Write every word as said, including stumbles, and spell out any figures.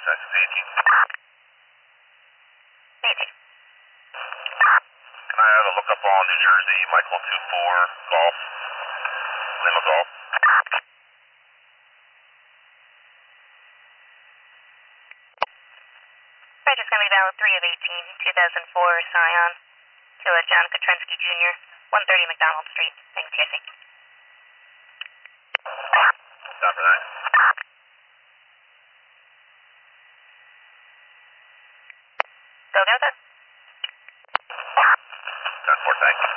Texas eighteen. eighteen. Can I have a lookup on New Jersey, Michael two four, Golf, Lima Golf? Roger's going to be down with three of eighteen, two thousand four Scion to uh, John Katrensky Junior, one thirty McDonald Street, Nancy. Time for that. Go, go, go. ten four, thank you.